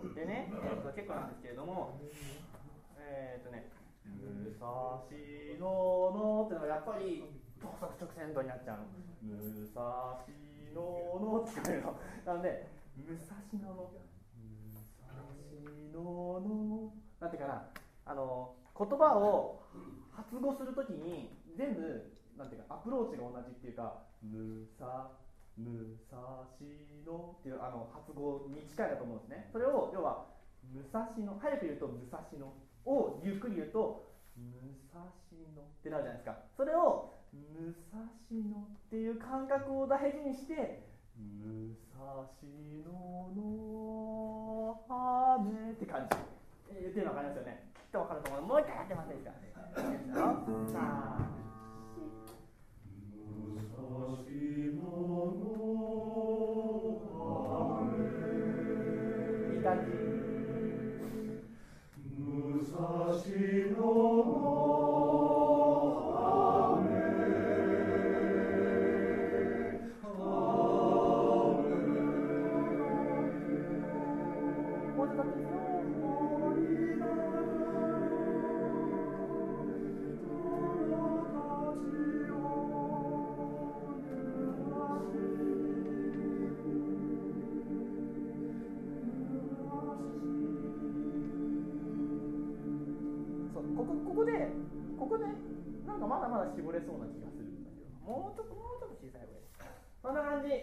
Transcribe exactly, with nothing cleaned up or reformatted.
でね、えー、と結構なんですけれども、えっ、ー、とね、武蔵野のっていうのがやっぱり高速直線度になっちゃうの。武蔵野のって言うの。なので、武蔵野の、武蔵野の、なんていうかな、あの言葉を発語するときに全部なんていうかアプローチが同じっていうか、武蔵武蔵野っていうあの発語に近いだと思うんですね。それを要は武蔵野、早く言うと武蔵野をゆっくり言うと武蔵野ってなるじゃないですか。それを武蔵野っていう感覚を大事にして、武蔵野の雨って感じ、えー、言ってるの分かりますよね。きっと分かると思うので、もう一回やってもらっていいですか。いいですよ。さあいい感じ。武蔵野の雨、もうちょっとだけですよ。そうここここでここでなんかまだまだ絞れそうな気がするんだけど、もうちょっともうちょっと小さい方がいい。そんな感じ。